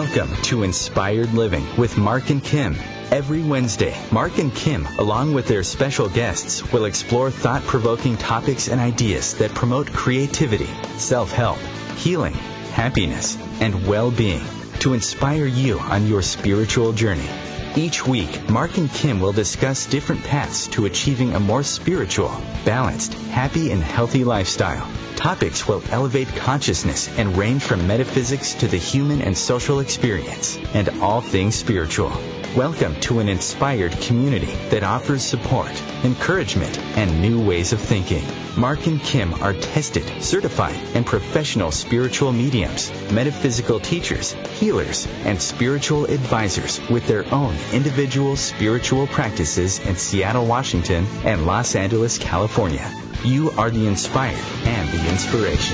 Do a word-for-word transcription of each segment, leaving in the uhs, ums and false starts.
Welcome to Inspired Living with Mark and Kim. Every Wednesday, Mark and Kim, along with their special guests, will explore thought-provoking topics and ideas that promote creativity, self-help, healing, happiness, and well-being to inspire you on your spiritual journey. Each week, Mark and Kim will discuss different paths to achieving a more spiritual, balanced, happy, and healthy lifestyle. Topics will elevate consciousness and range from metaphysics to the human and social experience, and all things spiritual. Welcome to an inspired community that offers support, encouragement, and new ways of thinking. Mark and Kim are tested, certified, and professional spiritual mediums, metaphysical teachers, healers, and spiritual advisors with their own individual spiritual practices in Seattle, Washington, and Los Angeles, California. You are the inspired and the inspiration.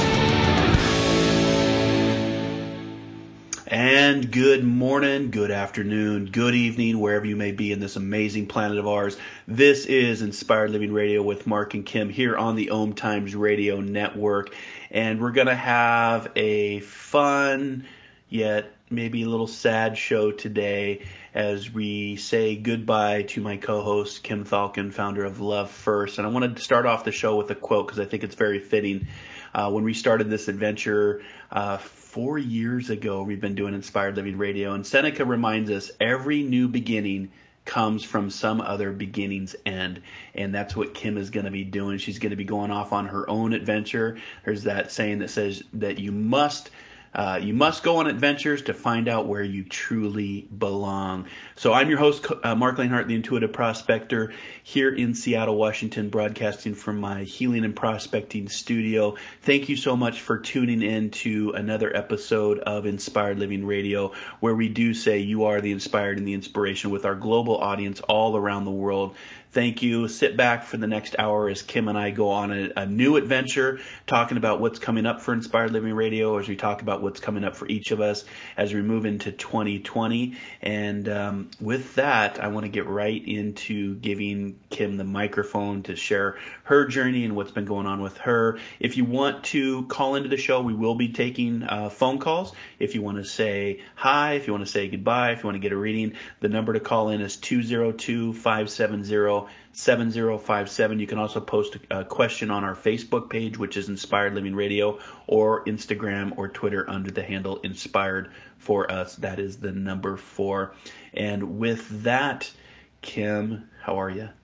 And good morning, good afternoon, good evening, wherever you may be in this amazing planet of ours. This is Inspired Living Radio with Mark and Kim here on the Om Times Radio Network. And we're going to have a fun, yet maybe a little sad show today as we say goodbye to my co-host, Kim Thalken, founder of Love First. And I wanted to start off the show with a quote because I think it's very fitting. Uh, when we started this adventure uh, four years ago, we've been doing Inspired Living Radio. And Seneca reminds us every new beginning comes from some other beginning's end. And that's what Kim is going to be doing. She's going to be going off on her own adventure. There's that saying that says that you must Uh, you must go on adventures to find out where you truly belong. So I'm your host, uh, Mark Lanehart, the Intuitive Prospector, here in Seattle, Washington, broadcasting from my Healing and Prospecting studio. Thank you so much for tuning in to another episode of Inspired Living Radio, where we do say you are the inspired and the inspiration with our global audience all around the world. Thank you. Sit back for the next hour as Kim and I go on a, a new adventure, talking about what's coming up for Inspired Living Radio, as we talk about what's coming up for each of us as we move into twenty twenty. And um, with that, I want to get right into giving Kim the microphone to share her journey and what's been going on with her. If you want to call into the show, we will be taking uh, phone calls. If you want to say hi, if you want to say goodbye, if you want to get a reading, the number to call in is two zero two, five seven zero, seven zero five seven. You can also post a question on our Facebook page, which is Inspired Living Radio, or Instagram or Twitter under the handle Inspired for Us. That is the number four. And with that, Kim, how are you?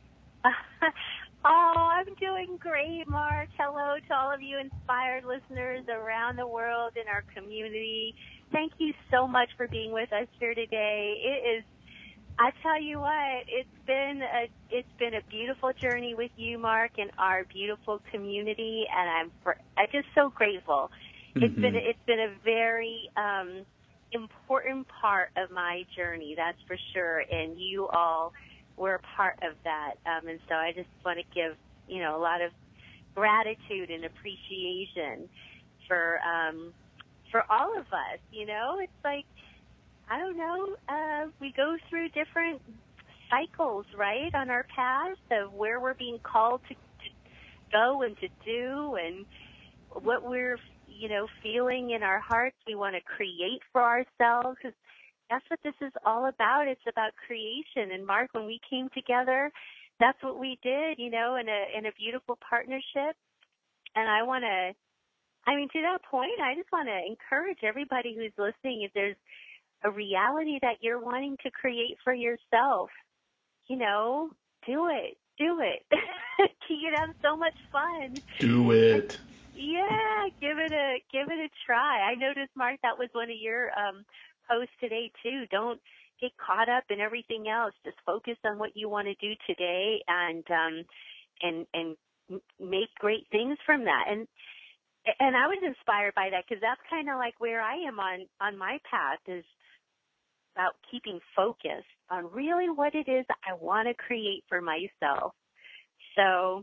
Oh, I'm doing great, Mark. Hello to all of you inspired listeners around the world in our community. Thank you so much for being with us here today. It is I tell you what, it's been a it's been a beautiful journey with you, Mark, and our beautiful community, and I'm for, I'm just so grateful. Mm-hmm. It's been it's been a very um, important part of my journey, that's for sure, and you all were a part of that. Um, and so I just want to give you know a lot of gratitude and appreciation for um, for all of us. You know, it's like, I don't know, uh, we go through different cycles, right, on our path of where we're being called to, to go and to do, and what we're, you know, feeling in our hearts we want to create for ourselves, because that's what this is all about. It's about creation. And Mark, when we came together, that's what we did, you know, in a in a beautiful partnership. And I want to, I mean, to that point, I just want to encourage everybody who's listening, if there's a reality that you're wanting to create for yourself, you know, do it, do it. You have so much fun. Do it. Yeah, give it a give it a try. I noticed, Mark, that was one of your um, posts today too. Don't get caught up in everything else. Just focus on what you want to do today, and um, and and make great things from that. And and I was inspired by that, because that's kind of like where I am on on my path, is about keeping focused on really what it is I want to create for myself. So,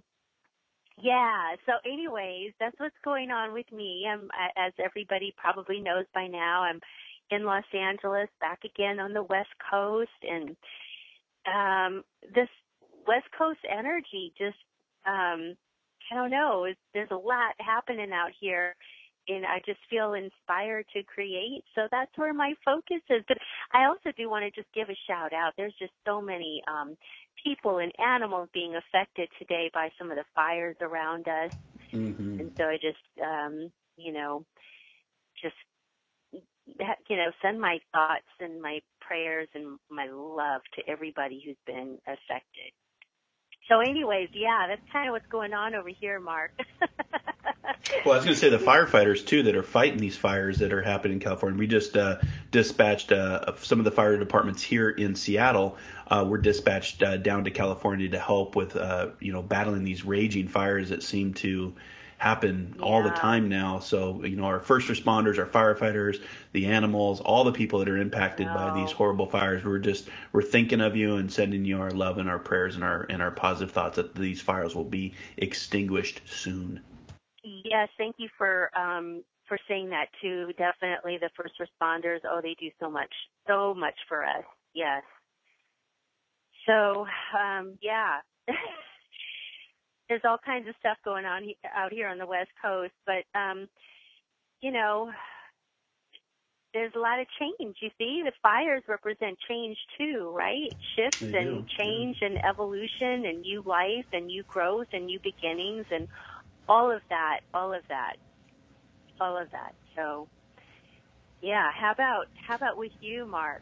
yeah. So anyways, that's what's going on with me. I'm, as everybody probably knows by now, I'm in Los Angeles, back again on the West Coast. And um, this West Coast energy just, um, I don't know, there's a lot happening out here. and I just feel inspired to create. So that's where my focus is. But I also do want to just give a shout out. There's just so many um, people and animals being affected today by some of the fires around us. Mm-hmm. And so I just, um, you know, just, you know, send my thoughts and my prayers and my love to everybody who's been affected. So anyways, yeah, that's kind of what's going on over here, Mark. Well, I was going to say the firefighters, too, that are fighting these fires that are happening in California. We just uh, dispatched uh, some of the fire departments here in Seattle. Uh, were dispatched uh, down to California to help with, uh, you know, battling these raging fires that seem to happen yeah. all the time now. So, you know, our first responders, our firefighters, the animals, all the people that are impacted no. by these horrible fires, we're just, we're thinking of you and sending you our love and our prayers and our, and our positive thoughts that these fires will be extinguished soon. Yes, thank you for, um, for saying that too. Definitely the first responders, oh, they do so much, so much for us. Yes. So, um, yeah. There's all kinds of stuff going on he- out here on the West Coast, but, um, you know, there's a lot of change. You see, the fires represent change too, right? Shifts they and do. change yeah. and evolution and new life and new growth and new beginnings and all of that, all of that, all of that. So, yeah, how about, how about with you, Mark?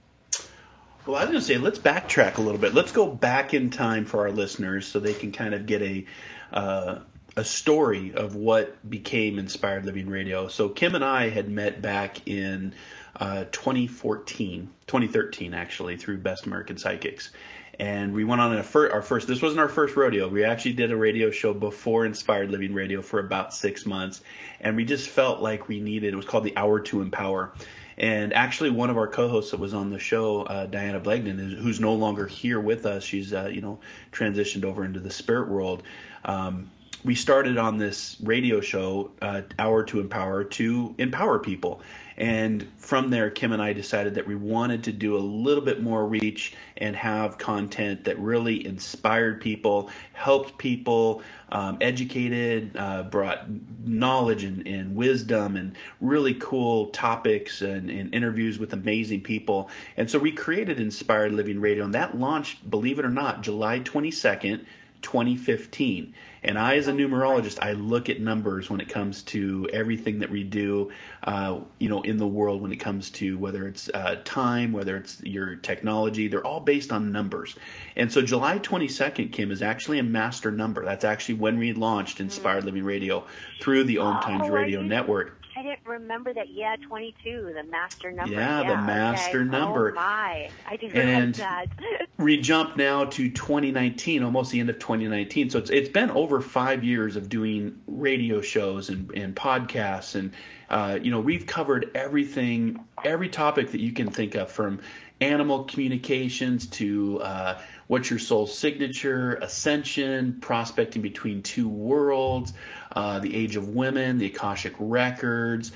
Well, I was going to say, let's backtrack a little bit. Let's go back in time for our listeners so they can kind of get a uh, a story of what became Inspired Living Radio. So Kim and I had met back in uh, twenty fourteen, twenty thirteen actually, through Best American Psychics. And we went on a fir- our first, this wasn't our first rodeo. We actually did a radio show before Inspired Living Radio for about six months. And we just felt like we needed, it was called the Hour to Empower. And actually, one of our co-hosts that was on the show, uh, Diana Blegden, is, who's no longer here with us, she's uh, you know transitioned over into the spirit world. Um, we started on this radio show, uh, Hour to Empower, to empower people. And from there, Kim and I decided that we wanted to do a little bit more reach and have content that really inspired people, helped people, um, educated, uh, brought knowledge and, and wisdom and really cool topics and, and interviews with amazing people. And so we created Inspired Living Radio, and that launched, believe it or not, July twenty-second, twenty fifteen. And I, as a numerologist, I look at numbers when it comes to everything that we do, uh, you know, in the world when it comes to whether it's uh, time, whether it's your technology. They're all based on numbers. And so July twenty-second, Kim, is actually a master number. That's actually when we launched Inspired Living Radio through the Om Times oh, Radio Network. I didn't remember that. Yeah, twenty-two, the master number. Yeah, yeah the master okay. number. Oh, my. I didn't and realize that. We jump now to twenty nineteen, almost the end of twenty nineteen. So it's it's been over five years of doing radio shows and, and podcasts. And, uh, you know, we've covered everything, every topic that you can think of, from animal communications to uh, what's your soul signature, ascension, prospecting between two worlds, uh, the age of women, the Akashic records,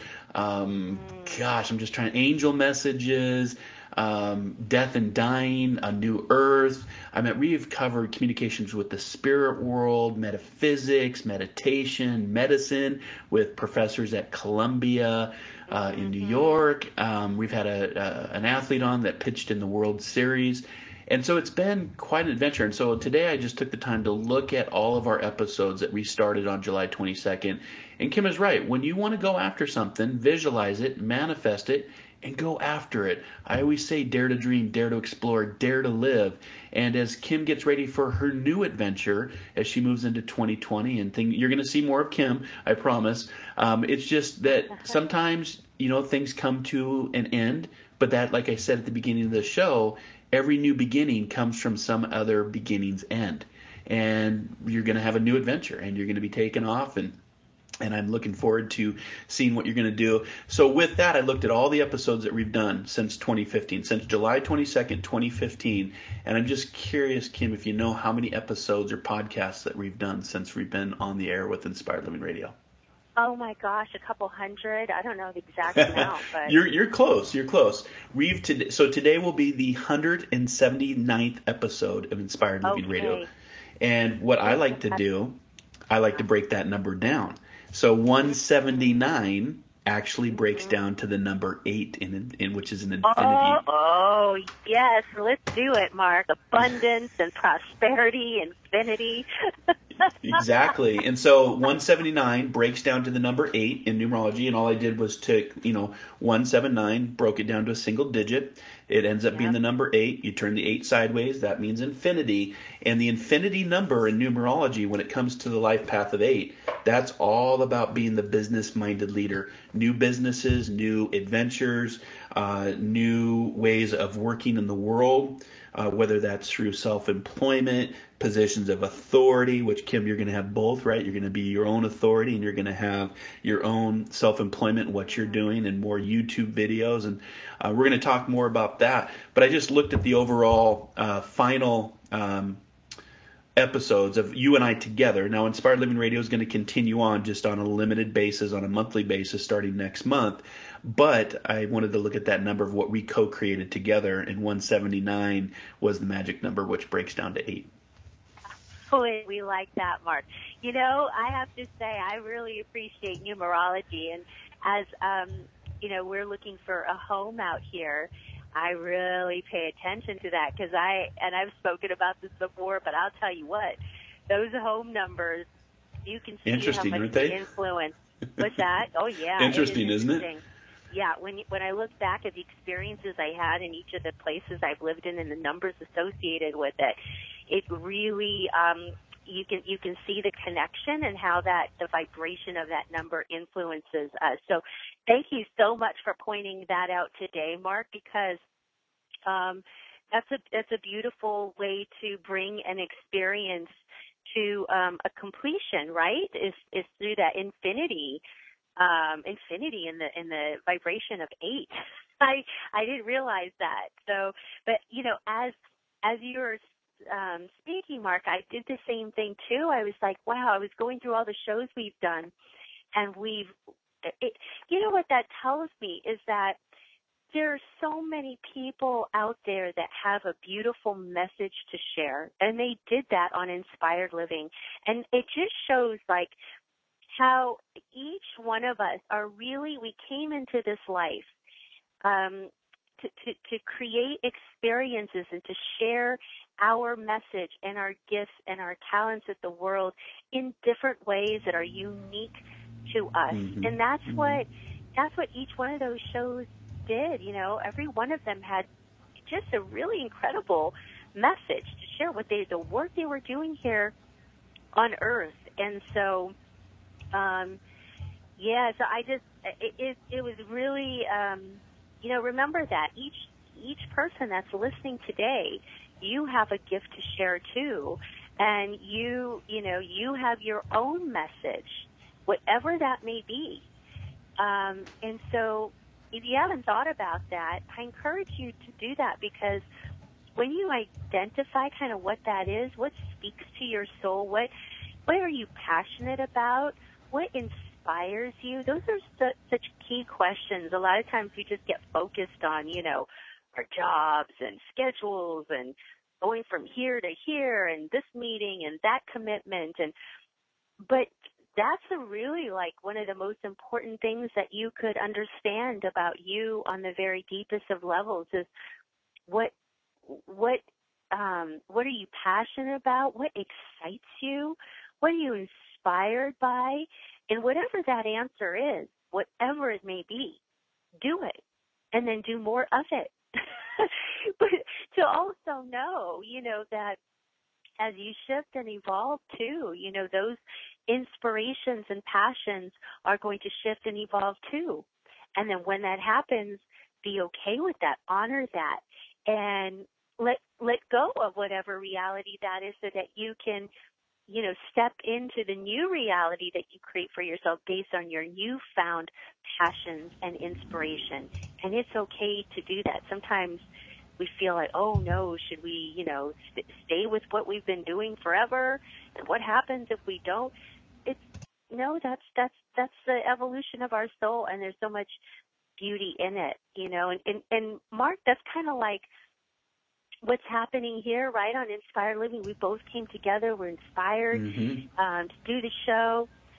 um, gosh, I'm just trying, angel messages, um, death and dying, a new earth. I mean, we've covered communications with the spirit world, metaphysics, meditation, medicine with professors at Columbia, uh, in New York. Um, we've had a, a an athlete on that pitched in the World Series. And so it's been quite an adventure. And so today I just took the time to look at all of our episodes that we started on July twenty-second. And Kim is right. When you want to go after something, visualize it, manifest it, and go after it. I always say dare to dream, dare to explore, dare to live. And as Kim gets ready for her new adventure, as she moves into twenty twenty, and thing, you're going to see more of Kim, I promise. Um, it's just that sometimes, you know, things come to an end. But that, like I said at the beginning of the show, every new beginning comes from some other beginning's end. And you're going to have a new adventure, and you're going to be taken off, and and I'm looking forward to seeing what you're going to do. So with that, I looked at all the episodes that we've done since twenty fifteen, since July twenty-second, twenty fifteen. And I'm just curious, Kim, if you know how many episodes or podcasts that we've done since we've been on the air with Inspired Living Radio. Oh my gosh, a couple hundred. I don't know the exact amount, but you're you're close. You're close. We've today, so today will be the one hundred seventy-ninth episode of Inspired Living okay. Radio. And what I like to do, I like to break that number down. So one seventy-nine actually breaks down to the number eight, in, in which is an infinity. Oh, oh, yes. Let's do it, Mark. Abundance and prosperity, infinity. Exactly. And so one seventy-nine breaks down to the number eight in numerology, and all I did was take, you know, one seventy-nine, broke it down to a single digit. It ends up Yep. being the number eight. You turn the eight sideways, that means infinity. And the infinity number in numerology, when it comes to the life path of eight, that's all about being the business-minded leader. New businesses, new adventures, uh, new ways of working in the world, uh, whether that's through self-employment, positions of authority, which, Kim, you're going to have both, right? You're going to be your own authority, and you're going to have your own self-employment, what you're doing, and more YouTube videos. And uh, we're going to talk more about that. But I just looked at the overall uh, final um, episodes of you and I together. Now, Inspired Living Radio is going to continue on just on a limited basis, on a monthly basis, starting next month. But I wanted to look at that number of what we co-created together, and one seventy-nine was the magic number, which breaks down to eight. Boy, we like that, Mark. You know, I have to say I really appreciate numerology, and as um, you know, we're looking for a home out here, I really pay attention to that because I and I've spoken about this before, but I'll tell you what, those home numbers, you can see how Interesting, much aren't they? influence. What's that? Oh yeah, Interesting, it is isn't it? interesting. Yeah, when you, when I look back at the experiences I had in each of the places I've lived in and the numbers associated with it, it really um, you can you can see the connection and how that the vibration of that number influences us. So, thank you so much for pointing that out today, Mark, because um, that's a that's a beautiful way to bring an experience to um, a completion. Right? Is is through that infinity. Um, infinity in the in the vibration of eight. I I didn't realize that. So, but you know, as as you were um, speaking, Mark, I did the same thing too. I was like, wow, I was going through all the shows we've done, and we've. It, you know what that tells me is that there are so many people out there that have a beautiful message to share, and they did that on Inspired Living, and it just shows like how each one of us are really, we came into this life um, to, to, to create experiences and to share our message and our gifts and our talents with the world in different ways that are unique to us. Mm-hmm. And that's mm-hmm. what that's what each one of those shows did. You know, every one of them had just a really incredible message to share what they, the work they were doing here on Earth. And so Um, yeah, so I just, it, it, it was really, um, you know, remember that each, each person that's listening today, you have a gift to share too. And you, you know, you have your own message, whatever that may be. Um, and so if you haven't thought about that, I encourage you to do that, because when you identify kind of what that is, what speaks to your soul, what, what are you passionate about? What inspires you? Those are su- such key questions. A lot of times we just get focused on, you know, our jobs and schedules and going from here to here and this meeting and that commitment. And but that's a really like one of the most important things that you could understand about you on the very deepest of levels is what what um, what are you passionate about? What excites you? What are you inspired by? And whatever that answer is, whatever it may be, do it and then do more of it. But to also know, you know, that as you shift and evolve too, you know, those inspirations and passions are going to shift and evolve too. And then when that happens, be okay with that, honor that, and let let go of whatever reality that is so that you can, you know, step into the new reality that you create for yourself based on your newfound passions and inspiration. And it's okay to do that. Sometimes we feel like, oh no, should we, you know, st- stay with what we've been doing forever? And what happens if we don't? It's no, that's that's that's the evolution of our soul, and there's so much beauty in it, you know. And and, and Mark, that's kind of like what's happening here, right, on Inspired Living. We both came together. We're inspired mm-hmm. um, to do the show,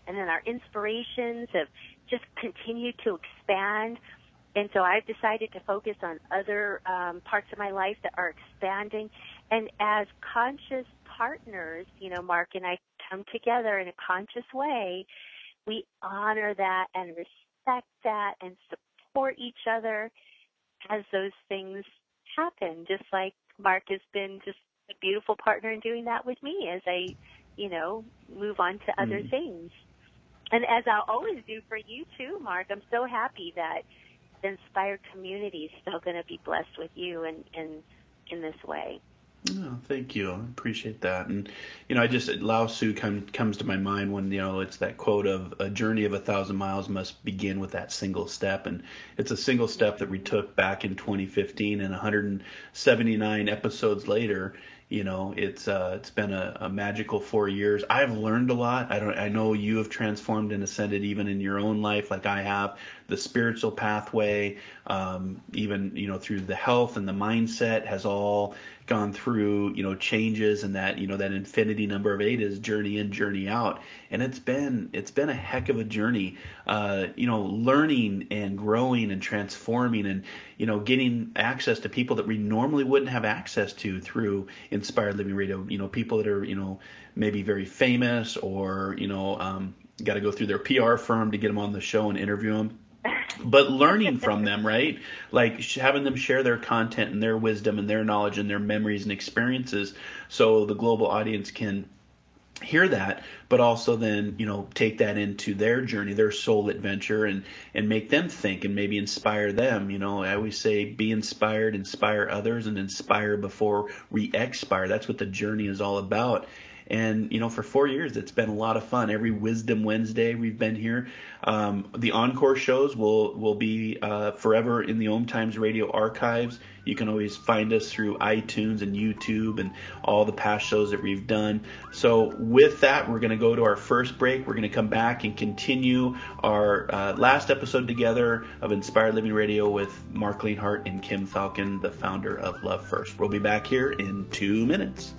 and then our inspirations have just continued to expand. And so I've decided to focus on other um, parts of my life that are expanding. And as conscious partners, you know, Mark and I come together in a conscious way, we honor that and respect that and support each other as those things happen, just like Mark has been just a beautiful partner in doing that with me as I, you know, move on to other mm. things. And as I'll always do for you too, Mark, I'm so happy that the Inspired community is still going to be blessed with you in, in, in this way. Oh, thank you. I appreciate that. And, you know, I just, Lao Tzu come, comes to my mind when, you know, it's that quote of a journey of a thousand miles must begin with that single step. And it's a single step that we took back in twenty fifteen, and one hundred seventy-nine episodes later, you know, it's uh, it's been a, a magical four years. I've learned a lot. I don't. I know you have transformed and ascended even in your own life, like I have. The spiritual pathway, um, even you know, through the health and the mindset, has all gone through you know changes, and that you know that infinity number of eight is journey in, journey out, and it's been it's been a heck of a journey. Uh, you know, learning and growing and transforming, and you know, getting access to people that we normally wouldn't have access to through Inspired Living Radio. You know, people that are you know maybe very famous, or you know um, got to go through their P R firm to get them on the show and interview them. But learning from them, right? Like having them share their content and their wisdom and their knowledge and their memories and experiences, so the global audience can hear that, but also then, you know, take that into their journey, their soul adventure, and, and make them think and maybe inspire them. You know, I always say be inspired, inspire others, and inspire before we expire. That's what the journey is all about. And, you know, for four years, it's been a lot of fun. Every Wisdom Wednesday we've been here. Um, the encore shows will, will be uh, forever in the Om Times Radio archives. You can always find us through iTunes and YouTube and all the past shows that we've done. So with that, we're going to go to our first break. We're going to come back and continue our uh, last episode together of Inspired Living Radio with Mark Leonhardt and Kim Falcon, the founder of Love First. We'll be back here in two minutes.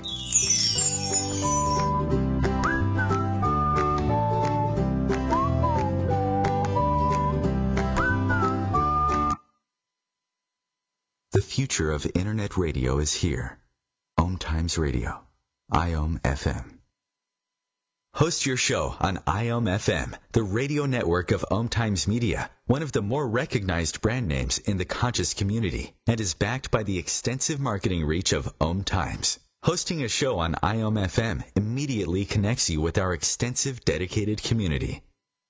The future of Internet radio is here. Om Times Radio, I O M F M. Host your show on I O M F M, the radio network of Om Times Media, one of the more recognized brand names in the conscious community, and is backed by the extensive marketing reach of Om Times. Hosting a show on I O M F M immediately connects you with our extensive dedicated community.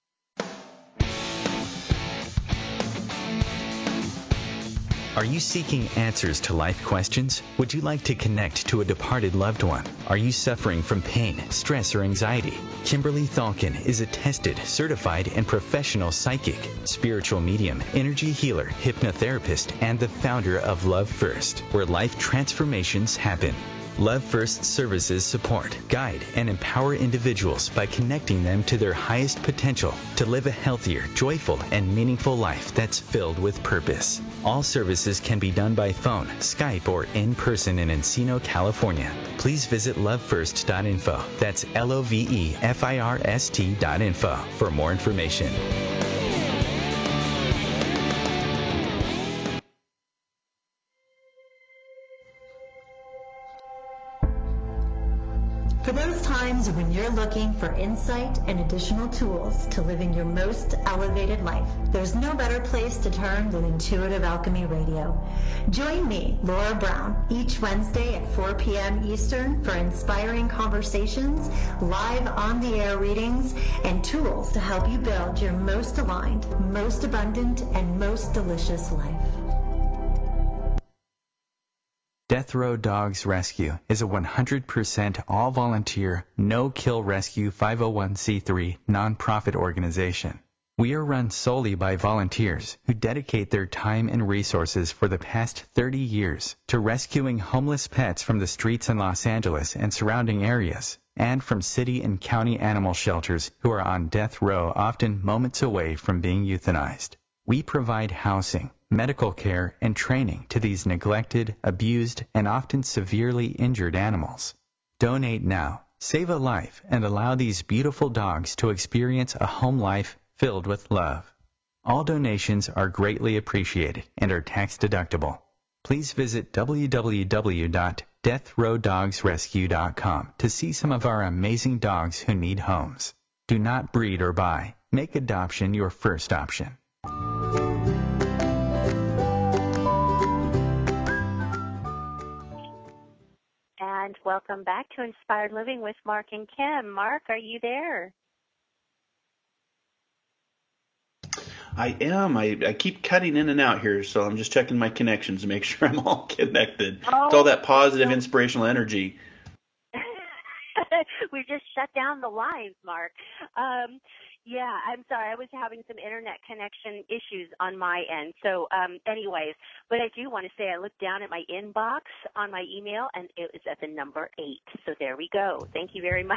Are you seeking answers to life questions? Would you like to connect to a departed loved one? Are you suffering from pain, stress, or anxiety? Kimberly Thalkin is a tested, certified, and professional psychic, spiritual medium, energy healer, hypnotherapist, and the founder of Love First, where life transformations happen. Love First services support, guide, and empower individuals by connecting them to their highest potential to live a healthier, joyful, and meaningful life that's filled with purpose. All services can be done by phone, Skype, or in person in Encino, California. Please visit love first dot info. That's L O V E F I R S T dot info for more information. For those times when you're looking for insight and additional tools to living your most elevated life, there's no better place to turn than Intuitive Alchemy Radio. Join me, Laura Brown, each Wednesday at four p.m. Eastern for inspiring conversations, live on-the-air readings, and tools to help you build your most aligned, most abundant, and most delicious life. Death Row Dogs Rescue is a one hundred percent all-volunteer, no-kill rescue five oh one c three nonprofit organization. We are run solely by volunteers who dedicate their time and resources for the past thirty years to rescuing homeless pets from the streets in Los Angeles and surrounding areas, and from city and county animal shelters who are on death row, often moments away from being euthanized. We provide housing, medical care, and training to these neglected, abused, and often severely injured animals. Donate now Save a life and allow these beautiful dogs to experience a home life filled with love. All donations are greatly appreciated and are tax deductible. Please visit w w w dot death row dogs rescue dot com to see some of our amazing dogs who need homes. Do not breed or buy. Make adoption your first option. And welcome back to Inspired Living with Mark and Kim. Mark, are you there? I am. I, I keep cutting in and out here, so I'm just checking my connections to make sure I'm all connected. Oh, it's all that positive, inspirational energy. We just shut down the lines, Mark. Um, yeah, I'm sorry. I was having some internet connection issues on my end. So um, anyways, but I do want to say I looked down at my inbox on my email, and it was at the number eight. So there we go. Thank you very much.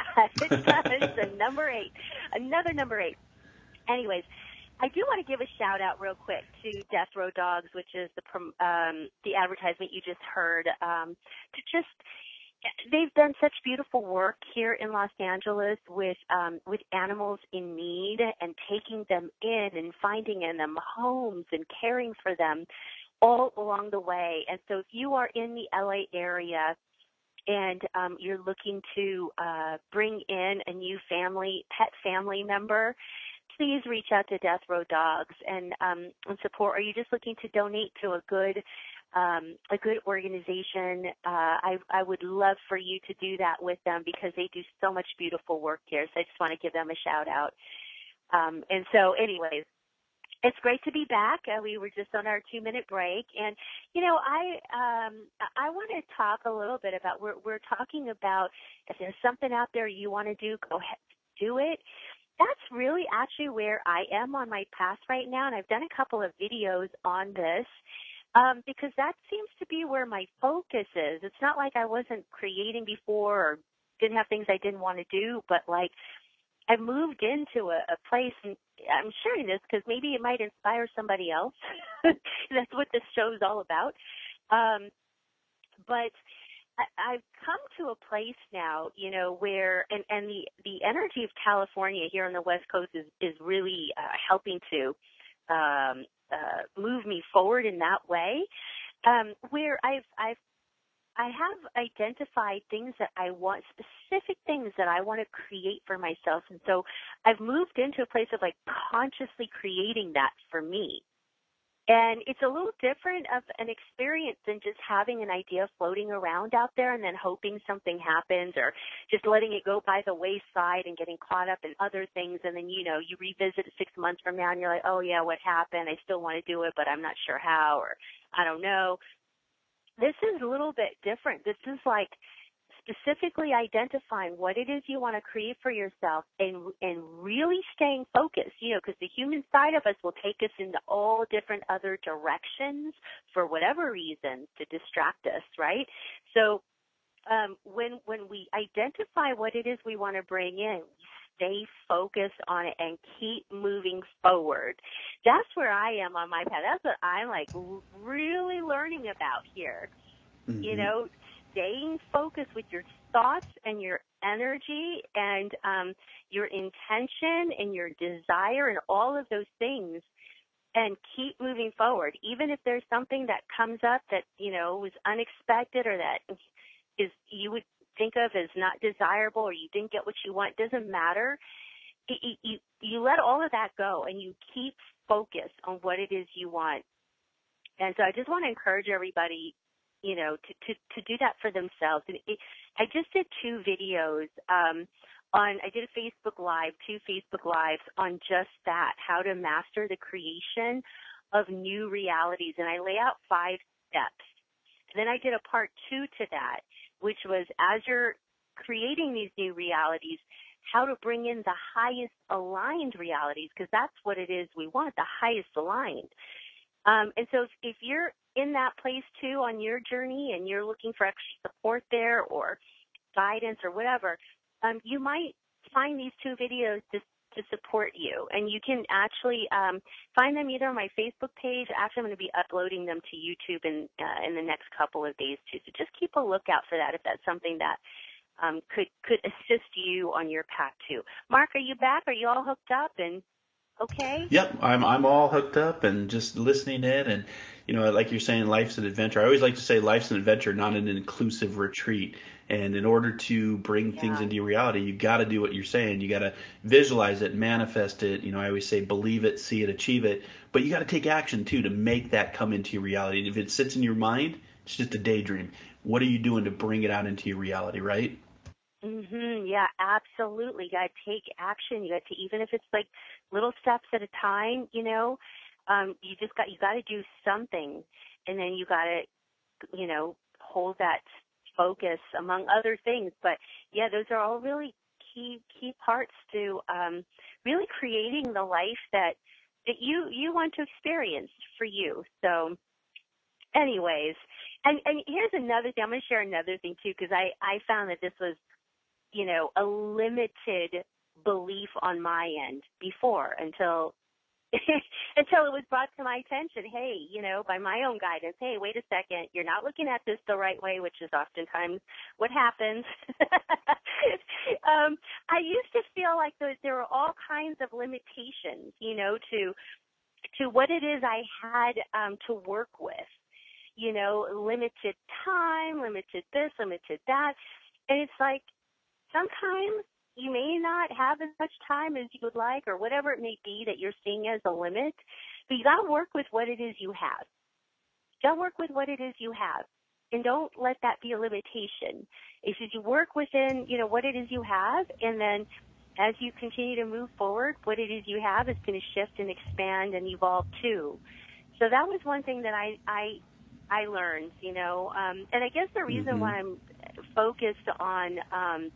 It's the number eight. Another number eight. Anyways, I do want to give a shout out real quick to Death Row Dogs, which is the um, the advertisement you just heard. Um, to just, they've done such beautiful work here in Los Angeles with um, with animals in need and taking them in and finding in them homes and caring for them all along the way. And so if you are in the L A area and um, you're looking to uh, bring in a new family, pet family member, please reach out to Death Row Dogs and, um, and support. Are you just looking to donate to a good, um, a good organization? Uh, I, I would love for you to do that with them because they do so much beautiful work here. So I just want to give them a shout out. Um, and so, anyways, it's great to be back. Uh, we were just on our two-minute break, and you know, I um, I want to talk a little bit about. We're we're talking about if there's something out there you want to do, go ahead, do it. That's really actually where I am on my path right now, and I've done a couple of videos on this um, because that seems to be where my focus is. It's not like I wasn't creating before or didn't have things I didn't want to do, but like I moved into a, a place, and I'm sharing this because maybe it might inspire somebody else. That's what this show is all about. Um, but I, I've come to a place now, you know, where, and, and the, the energy of California here on the West Coast is, is really uh, helping to um, uh, move me forward in that way, um, where I've, I've, I have identified things that I want, specific things that I want to create for myself. And so I've moved into a place of like consciously creating that for me. And it's a little different of an experience than just having an idea floating around out there and then hoping something happens or just letting it go by the wayside and getting caught up in other things. And then, you know, you revisit it six months from now and you're like, oh, yeah, what happened? I still want to do it, but I'm not sure how, or I don't know. This is a little bit different. This is like specifically identifying what it is you want to create for yourself and and really staying focused, you know, because the human side of us will take us into all different other directions for whatever reason to distract us, right? So um, when when we identify what it is we want to bring in, stay focused on it and keep moving forward. That's where I am on my path. That's what I'm like really learning about here. Mm-hmm. You know, staying focused with your thoughts and your energy and um, your intention and your desire and all of those things, and keep moving forward. Even if there's something that comes up that, you know, was unexpected or that is you would think of as not desirable or you didn't get what you want, doesn't matter. You, you, you let all of that go and you keep focused on what it is you want. And so I just want to encourage everybody, you know, to, to, to do that for themselves. And it, I just did two videos um, on, I did a Facebook Live, two Facebook Lives on just that, how to master the creation of new realities. And I lay out five steps. And then I did a part two to that, which was as you're creating these new realities, how to bring in the highest aligned realities, because that's what it is we want, the highest aligned. Um, and so if, if you're in that place too on your journey and you're looking for extra support there or guidance or whatever, um, you might find these two videos to, to support you. And you can actually um, find them either on my Facebook page. Actually, I'm going to be uploading them to YouTube in, uh, in the next couple of days too. So just keep a lookout for that if that's something that um, could could assist you on your path too. Mark, are you back? Are you all hooked up and okay? Yep, I'm I'm all hooked up and just listening in, and you know, like you're saying, life's an adventure. I always like to say life's an adventure, not an inclusive retreat. And in order to bring Yeah. things into your reality, you got to do what you're saying. You got to visualize it, manifest it. You know, I always say believe it, see it, achieve it. But you got to take action too to make that come into your reality. And if it sits in your mind, it's just a daydream. What are you doing to bring it out into your reality, right? Mhm. Yeah, absolutely. You got to take action. You got to, even if it's like little steps at a time, you know, um, you just got, you got to do something, and then you got to, you know, hold that focus among other things. But yeah, those are all really key, key parts to, um, really creating the life that, that you, you want to experience for you. So anyways, and, and here's another thing. I'm going to share another thing too, because I, I found that this was, you know, a limited belief on my end before until until it was brought to my attention. Hey, you know, by my own guidance, hey, wait a second, you're not looking at this the right way, which is oftentimes what happens. um, I used to feel like there, there were all kinds of limitations, you know, to to what it is I had um, to work with. You know, limited time, limited this, limited that. And it's like, sometimes you may not have as much time as you would like, or whatever it may be that you're seeing as a limit, but you got to work with what it is you have. You got to work with what it is you have, and don't let that be a limitation. It's just you work within, you know, what it is you have, and then as you continue to move forward, what it is you have is going to shift and expand and evolve too. So that was one thing that I I I learned, you know, um, and I guess the reason Mm-hmm. why I'm focused on um,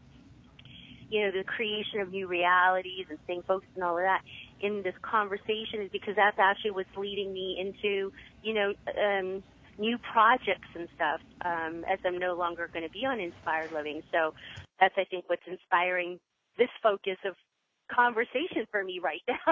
you know, the creation of new realities and staying focused and all of that in this conversation is because that's actually what's leading me into, you know, um, new projects and stuff, um, as I'm no longer going to be on Inspired Living. So that's, I think, what's inspiring this focus of conversation for me right now.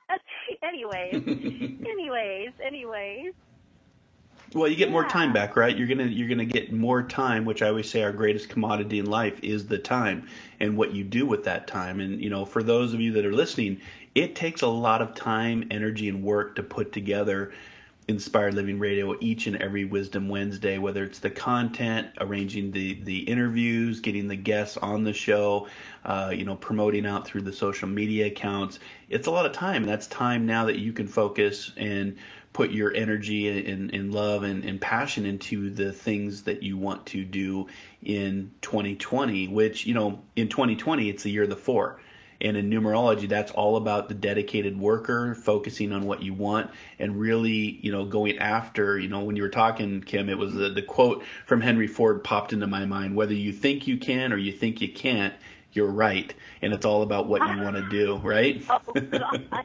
anyways, anyways, anyways. Well, you get Yeah. more time back, right? You're gonna you're gonna get more time, which I always say our greatest commodity in life is the time and what you do with that time. And you know, for those of you that are listening, it takes a lot of time, energy, and work to put together Inspired Living Radio each and every Wisdom Wednesday, whether it's the content, arranging the the interviews, getting the guests on the show, uh, you know, promoting out through the social media accounts. It's a lot of time. That's time now that you can focus and put your energy and, and love and, and passion into the things that you want to do in twenty twenty, which, you know, in twenty twenty, it's the year of the four. And in numerology, that's all about the dedicated worker, focusing on what you want and really, you know, going after, you know, when you were talking, Kim, it was the, the quote from Henry Ford popped into my mind, whether you think you can or you think you can't, you're right. And it's all about what you want to do, right? Oh, gosh.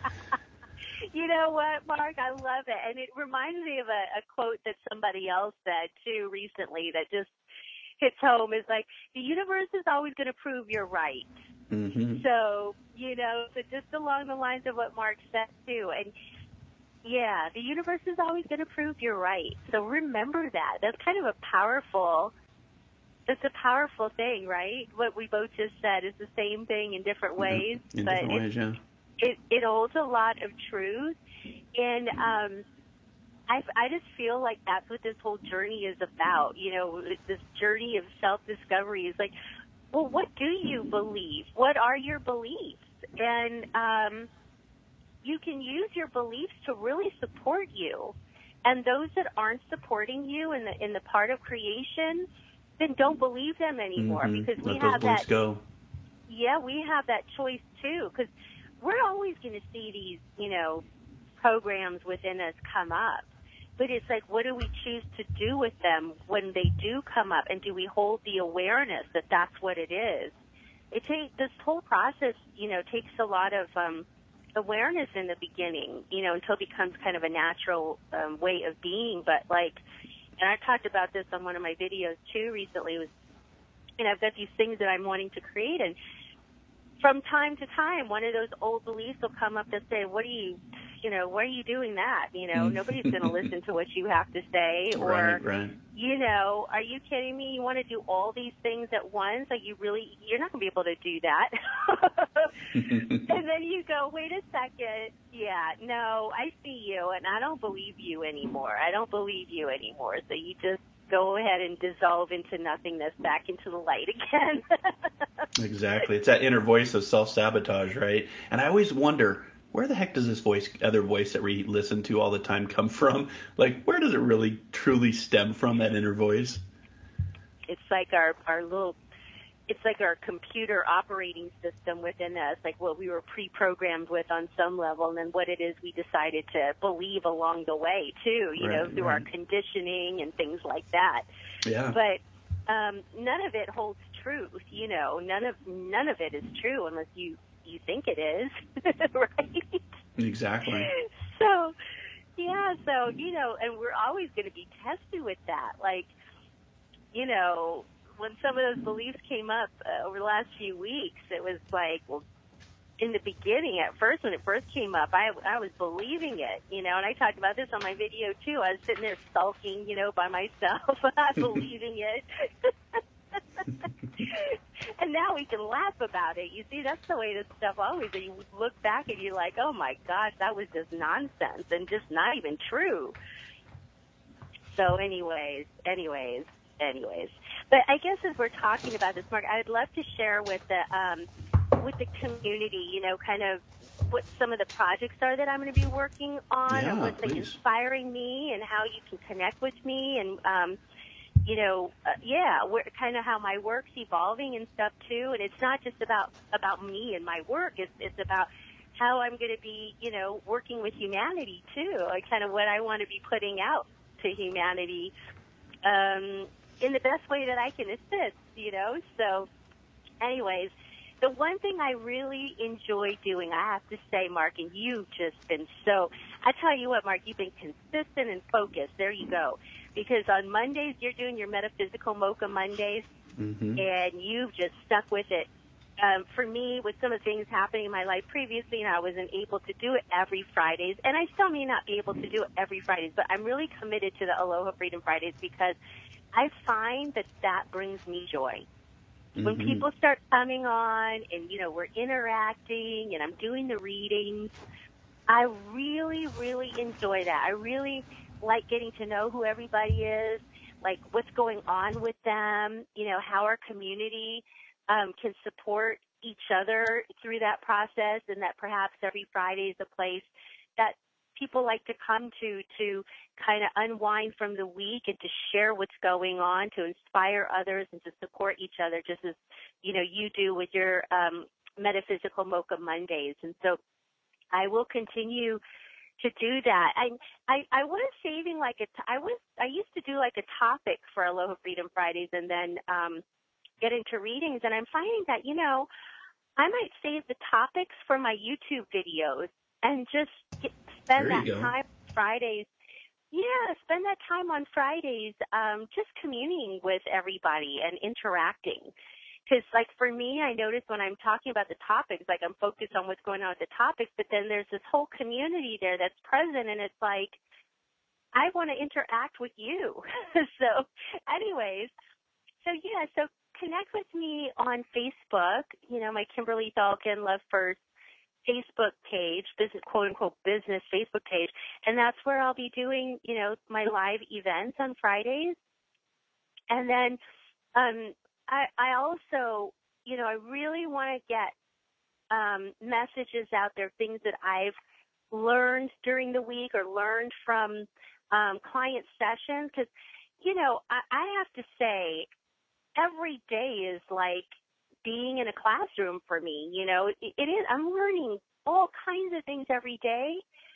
You know what, Mark? I love it. And it reminds me of a, a quote that somebody else said, too, recently that just hits home. Is like, the universe is always going to prove you're right. Mm-hmm. So, you know, so just along the lines of what Mark said, too. And, yeah, the universe is always going to prove you're right. So remember that. That's kind of a powerful, that's a powerful thing, right? What we both just said is the same thing in different ways. In but different ways, yeah. It, it holds a lot of truth, and um, I, I just feel like that's what this whole journey is about. You know, this journey of self-discovery is like, well, what do you believe? What are your beliefs? And um, you can use your beliefs to really support you. And those that aren't supporting you in the in the part of creation, then don't believe them anymore, Mm-hmm. because we Let have those beliefs that. go. Yeah, we have that choice too, because we're always going to see these, you know, programs within us come up. But it's like, what do we choose to do with them when they do come up? And do we hold the awareness that that's what it is? It takes, this whole process, you know, takes a lot of um, awareness in the beginning, you know, until it becomes kind of a natural um, way of being. But like, and I talked about this on one of my videos too recently, was, you know, I've got these things that I'm wanting to create, and from time to time, one of those old beliefs will come up and say, what are you, you know, why are you doing that? You know, nobody's going to listen to what you have to say. Or, right, right. you know, are you kidding me? You want to do all these things at once? Like, you really, you're not going to be able to do that. And then you go, wait a second. Yeah, no, I see you, and I don't believe you anymore. I don't believe you anymore. So you just go ahead and dissolve into nothingness, back into the light again. Exactly. It's that inner voice of self-sabotage, right? And I always wonder, where the heck does this voice, other voice that we listen to all the time, come from? Like, where does it really truly stem from, that inner voice? It's like our, our little, it's like our computer operating system within us, like what we were pre-programmed with on some level, and then what it is we decided to believe along the way, too, you right, know, through right. our conditioning and things like that. Yeah. But um, none of it holds truth, you know. None of none of it is true unless you, you think it is, right? Exactly. So, yeah, so, you know, and we're always going to be tested with that. Like, you know, when some of those beliefs came up uh, over the last few weeks, it was like, well, in the beginning, at first, when it first came up, I, I was believing it, you know, and I talked about this on my video, too. I was sitting there sulking, you know, by myself, not believing it. And now we can laugh about it. You see, that's the way this stuff always is. You look back and you're like, oh, my gosh, that was just nonsense and just not even true. So anyways, anyways, anyways. But I guess as we're talking about this, Mark, I'd love to share with the um, with the community, you know, kind of what some of the projects are that I'm going to be working on, Yeah, and what's like please. inspiring me, and how you can connect with me, and um, you know, uh, yeah, where, kind of how my work's evolving and stuff too. And it's not just about about me and my work; it's it's about how I'm going to be, you know, working with humanity too, like kind of what I want to be putting out to humanity um, in the best way that I can assist, you know. So, anyways, the one thing I really enjoy doing, I have to say, Mark, and you've just been so, I tell you what, Mark, you've been consistent and focused. There you go. Because on Mondays, you're doing your Metaphysical Mocha Mondays, Mm-hmm. and you've just stuck with it. Um, for me, with some of the things happening in my life previously, and I wasn't able to do it every Fridays, and I still may not be able to do it every Fridays, but I'm really committed to the Aloha Freedom Fridays because I find that that brings me joy. When Mm-hmm. people start coming on and, you know, we're interacting and I'm doing the readings, I really, really enjoy that. I really like getting to know who everybody is, like what's going on with them, you know, how our community um, can support each other through that process, and that perhaps every Friday is a place that people like to come to to kind of unwind from the week and to share what's going on, to inspire others and to support each other, just as, you know, you do with your um, Metaphysical Mocha Mondays. And so I will continue to do that. I I, I was saving like a, I was, I used to do like a topic for Aloha Freedom Fridays and then um, get into readings. And I'm finding that, you know, I might save the topics for my YouTube videos and just get, spend There that you go. time Fridays. Yeah, spend that time on Fridays um, just communing with everybody and interacting. Because, like, for me, I notice when I'm talking about the topics, like, I'm focused on what's going on with the topics, but then there's this whole community there that's present, and it's like, I want to interact with you. So, anyways, so, yeah, so connect with me on Facebook, you know, my Kimberly Thalken Love First Facebook page, business, quote unquote, business Facebook page. And that's where I'll be doing, you know, my live events on Fridays. And then, um, I, I also, you know, I really want to get, um, messages out there, things that I've learned during the week or learned from, um, client sessions. Cause, you know, I, I have to say every day is like being in a classroom for me. You know, it, it is, I'm learning all kinds of things every day.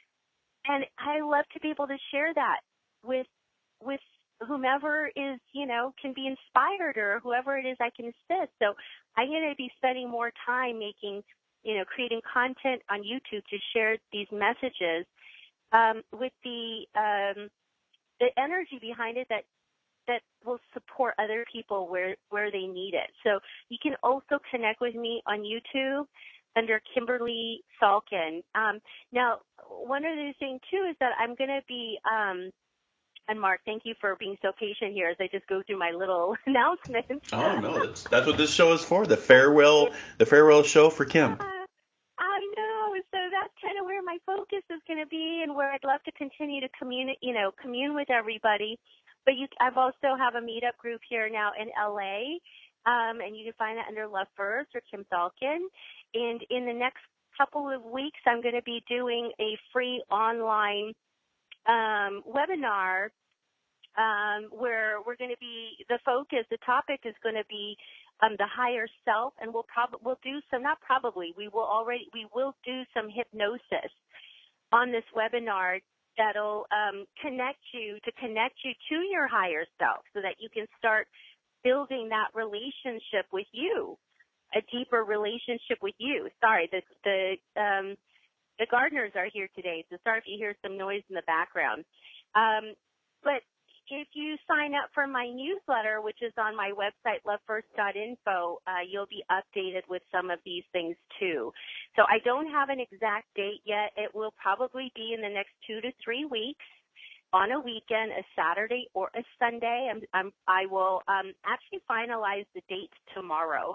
And I love to be able to share that with, with whomever is, you know, can be inspired, or whoever it is I can assist. So I'm going to be spending more time making, you know, creating content on YouTube to share these messages, um, with the, um, the energy behind it that, that will support other people where, where they need it. So you can also connect with me on YouTube. under Kimberly Salkin. Um, now, one other thing, too, is that I'm going to be um, – and, Mark, thank you for being so patient here as I just go through my little announcements. Oh, no, that's, that's what this show is for, the farewell the farewell show for Kim. Uh, I know. So that's kind of where my focus is going to be and where I'd love to continue to commune, you know, commune with everybody. But you, I've also have a meetup group here now in L A, um, and you can find that under Love First or Kim Salkin. And in the next couple of weeks, I'm going to be doing a free online um, webinar um, where we're going to be, the focus, the topic is going to be um, the higher self, and we'll probably, we'll do some, not probably, we will already, we will do some hypnosis on this webinar that'll um, connect you, to connect you to your higher self so that you can start building that relationship with you, a deeper relationship with you. Sorry, the, the, um, the gardeners are here today, so sorry if you hear some noise in the background. Um, but if you sign up for my newsletter, which is on my website, love first dot info, uh, you'll be updated with some of these things too. So I don't have an exact date yet. It will probably be in the next two to three weeks on a weekend, a Saturday or a Sunday. I'm, I'm, I will um, actually finalize the date tomorrow.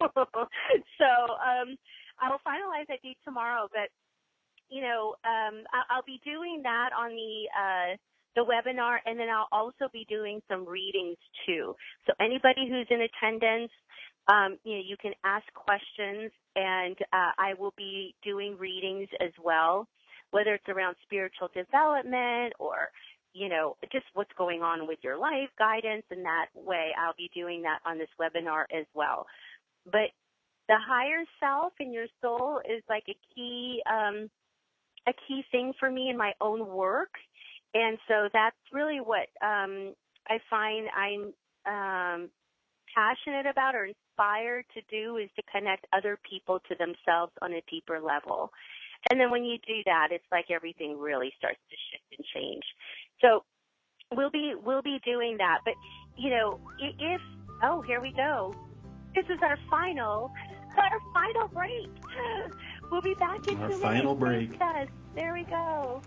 so um, I will finalize that date tomorrow. But, you know, um, I, I'll be doing that on the uh, the webinar, and then I'll also be doing some readings too. So anybody who's in attendance, um, you know, you can ask questions, and uh, I will be doing readings as well, whether it's around spiritual development or, you know, just what's going on with your life, guidance, and that way I'll be doing that on this webinar as well. But the higher self and your soul is like a key, um, a key thing for me in my own work. And so that's really what um, I find I'm um, passionate about or inspired to do, is to connect other people to themselves on a deeper level. And then when you do that, it's like everything really starts to shift and change. So we'll be we'll be doing that. But, you know, if, oh, here we go. This is our final, our final break. We'll be back in our two final minutes. break. There we go.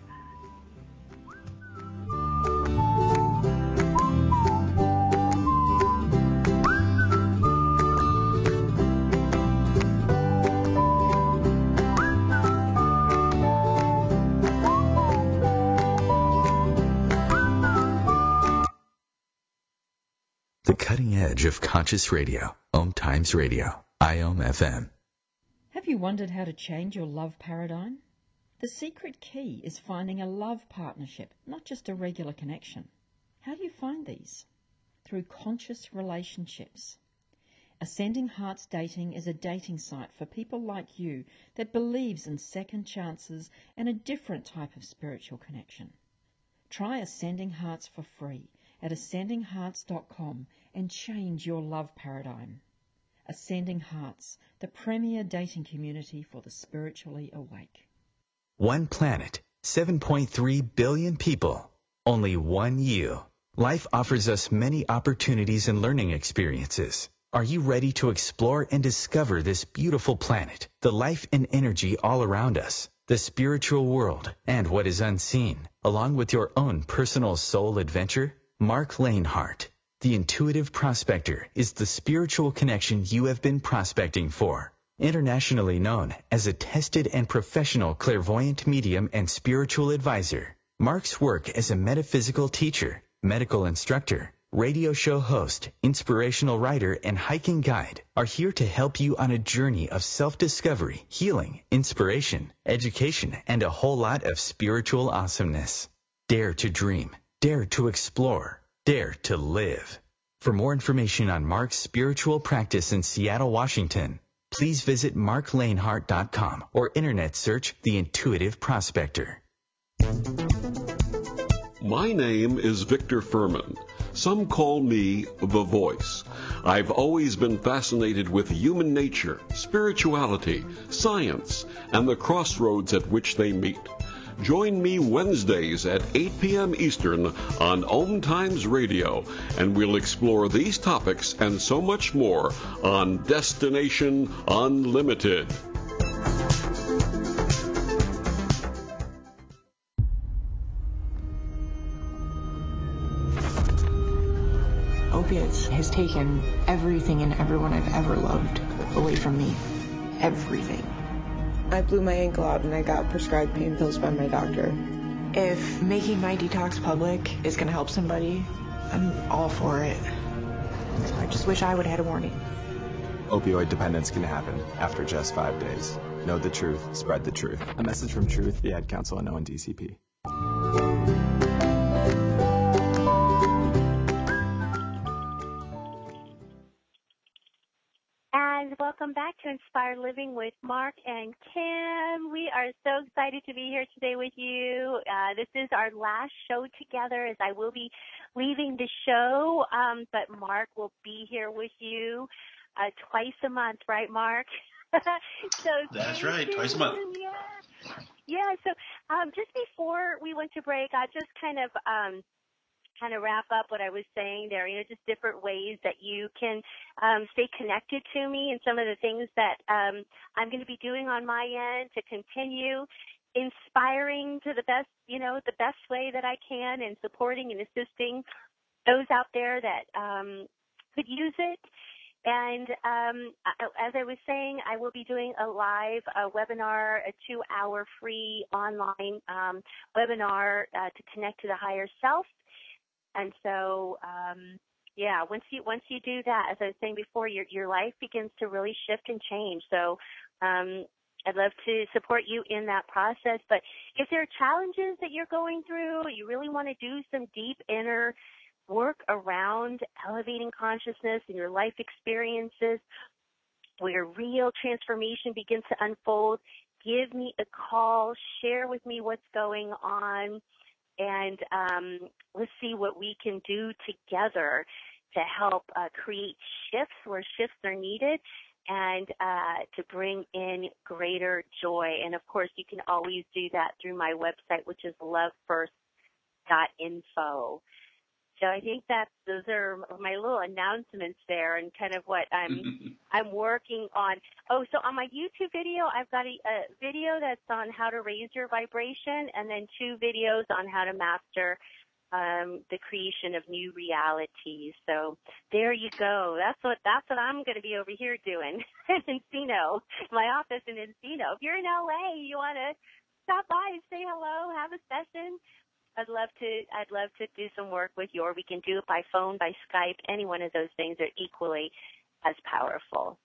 The cutting edge of conscious radio. Om Times Radio. I O M F M. Have you wondered how to change your love paradigm? The secret key is finding a love partnership, not just a regular connection. How do you find these? Through conscious relationships. Ascending Hearts Dating is a dating site for people like you that believes in second chances and a different type of spiritual connection. Try Ascending Hearts for free at ascending hearts dot com and change your love paradigm. Ascending Hearts, the premier dating community for the spiritually awake. One planet, seven point three billion people, only one you. Life offers us many opportunities and learning experiences. Are you ready to explore and discover this beautiful planet, the life and energy all around us, the spiritual world, and what is unseen, along with your own personal soul adventure? Mark Lanehart, the intuitive prospector, is the spiritual connection you have been prospecting for. Internationally known as a tested and professional clairvoyant medium and spiritual advisor, Mark's work as a metaphysical teacher, medical instructor, radio show host, inspirational writer, and hiking guide are here to help you on a journey of self-discovery, healing, inspiration, education, and a whole lot of spiritual awesomeness. Dare to dream. Dare to explore. Dare to live. For more information on Mark's spiritual practice in Seattle, Washington, please visit mark lanehart dot com or internet search The Intuitive Prospector. My name is Victor Furman. Some call me The Voice. I've always been fascinated with human nature, spirituality, science, and the crossroads at which they meet. Join me Wednesdays at eight p.m. Eastern on Om Times Radio, and we'll explore these topics and so much more on Destination Unlimited. Opiates has taken everything and everyone I've ever loved away from me. Everything. I blew my ankle out and I got prescribed pain pills by my doctor. If making my detox public is going to help somebody, I'm all for it. I just wish I would have had a warning. Opioid dependence can happen after just five days. Know the truth, spread the truth. A message from Truth, the Ad Council, and O N D C P. And welcome back to Inspired Living with Mark and Kim. We are so excited to be here today with you. Uh, this is our last show together, as I will be leaving the show, um, but Mark will be here with you uh, twice a month, right, Mark? so That's right, twice a month. Yeah, yeah. So um, just before we went to break, I just kind of um, kind of wrap up what I was saying there, you know, just different ways that you can um, stay connected to me and some of the things that um, I'm going to be doing on my end to continue inspiring to the best, you know, the best way that I can, and supporting and assisting those out there that um, could use it. And um, as I was saying, I will be doing a live uh, webinar, a two-hour free online um, webinar uh, to connect to the higher self. And so, um, yeah, once you once you do that, as I was saying before, your your life begins to really shift and change. So um, I'd love to support you in that process. But if there are challenges that you're going through, you really want to do some deep inner work around elevating consciousness and your life experiences, where real transformation begins to unfold, give me a call, share with me what's going on. And um, let's see what we can do together to help uh, create shifts where shifts are needed, and uh, to bring in greater joy. And, of course, you can always do that through my website, which is love first dot info. So I think that those are my little announcements there, and kind of what I'm I'm working on. Oh, so on my YouTube video, I've got a, a video that's on how to raise your vibration, and then two videos on how to master um, the creation of new realities. So there you go. That's what that's what I'm going to be over here doing in Encino, my office in Encino. If you're in L A, you want to stop by, say hello, have a session. I'd love to. I'd love to do some work with you, or we can do it by phone, by Skype. Any one of those things are equally as powerful.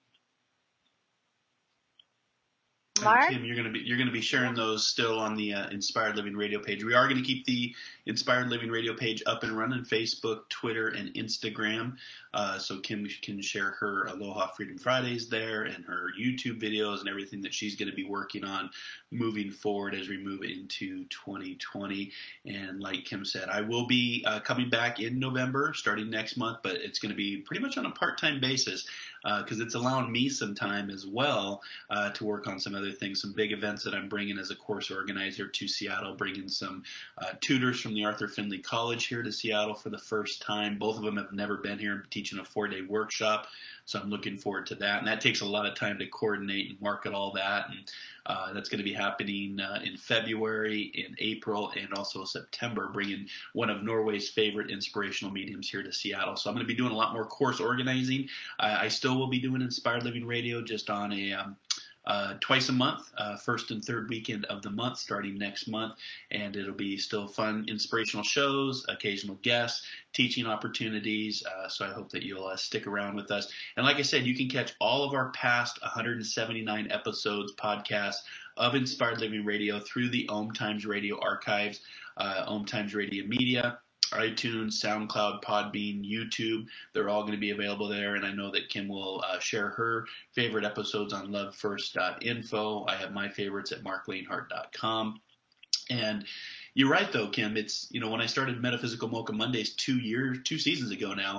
Mark? And Kim, you're going to be you're going to be sharing those still on the uh, Inspired Living Radio page. We are going to keep the Inspired Living Radio page up and running: Facebook, Twitter, and Instagram. Uh, so Kim can share her Aloha Freedom Fridays there, and her YouTube videos, and everything that she's going to be working on moving forward as we move into twenty twenty. And like Kim said, I will be uh, coming back in November, starting next month, but it's going to be pretty much on a part-time basis, because uh, it's allowing me some time as well uh, to work on some other things, some big events that I'm bringing as a course organizer to Seattle, bringing some uh, tutors from the Arthur Findlay College here to Seattle for the first time. Both of them have never been here. I'm teaching a four-day workshop, so I'm looking forward to that. And that takes a lot of time to coordinate and market all that, and uh, that's going to be happening uh, in February, in April, and also September, bringing one of Norway's favorite inspirational mediums here to Seattle. So I'm going to be doing a lot more course organizing. Uh, I still will be doing Inspired Living Radio just on a um, Uh, twice a month, uh, first and third weekend of the month, starting next month, and it'll be still fun, inspirational shows, occasional guests, teaching opportunities, uh, so I hope that you'll uh, stick around with us. And like I said, you can catch all of our past one hundred seventy-nine episodes, podcasts of Inspired Living Radio through the Om Times Radio archives, uh, Om Times Radio Media, iTunes, SoundCloud, Podbean, YouTube. They're all going to be available there, and I know that Kim will uh, share her favorite episodes on love first dot info. I have my favorites at mark lane hart dot com. And you're right, though, Kim. It's, you know, when I started Metaphysical Mocha Mondays two years, two seasons ago now,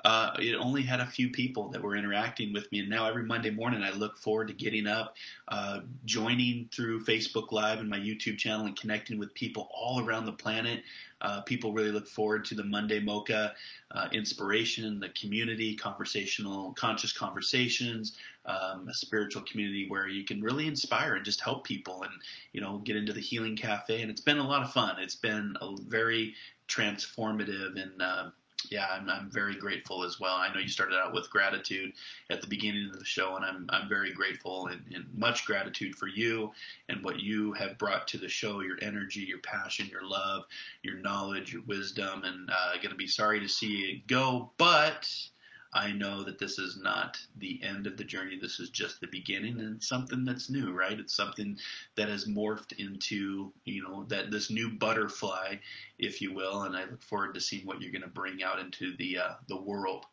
uh, it only had a few people that were interacting with me. And now every Monday morning I look forward to getting up, uh, joining through Facebook Live and my YouTube channel and connecting with people all around the planet. Uh, people really look forward to the Monday Mocha uh, inspiration, the community, conversational, conscious conversations, um, a spiritual community where you can really inspire and just help people and, you know, get into the Healing Cafe. And it's been a lot of fun. It's been a very transformative and, uh, yeah, I'm, I'm very grateful as well. I know you started out with gratitude at the beginning of the show, and I'm I'm very grateful and, and much gratitude for you and what you have brought to the show, your energy, your passion, your love, your knowledge, your wisdom, and uh, going to be sorry to see you go, but I know that this is not the end of the journey. This is just the beginning, and it's something that's new, right? It's something that has morphed into, you know, that this new butterfly, if you will, and I look forward to seeing what you're going to bring out into the uh, the world.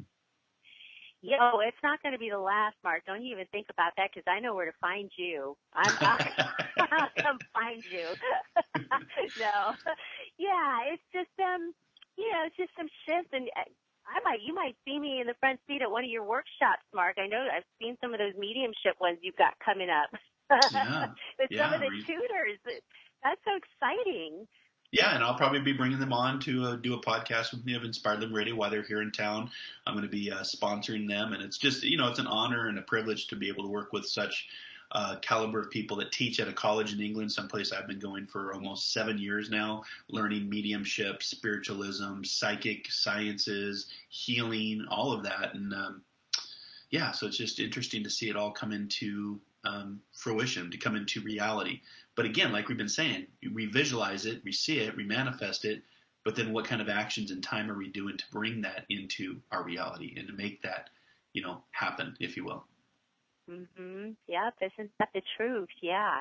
Yeah, oh, it's not going to be the last, Mark. Don't you even think about that, because I know where to find you. I'm I'll come find you. No, yeah, it's just um, you know, it's just some shifts and. Uh, I might, you might see me in the front seat at one of your workshops, Mark. I know I've seen some of those mediumship ones you've got coming up. Yeah, with yeah, some of the re- tutors. That's so exciting. Yeah, and I'll probably be bringing them on to uh, do a podcast with me of Inspired Living Radio while they're here in town. I'm going to be uh, sponsoring them, and it's just, you know, it's an honor and a privilege to be able to work with such uh, caliber of people that teach at a college in England, someplace I've been going for almost seven years now, learning mediumship, spiritualism, psychic sciences, healing, all of that. And um, yeah, so it's just interesting to see it all come into um, fruition, to come into reality. But again, like we've been saying, we visualize it, we see it, we manifest it, but then what kind of actions and time are we doing to bring that into our reality and to make that, you know, happen, if you will? Mm-hmm. Yep, isn't that the truth? Yeah.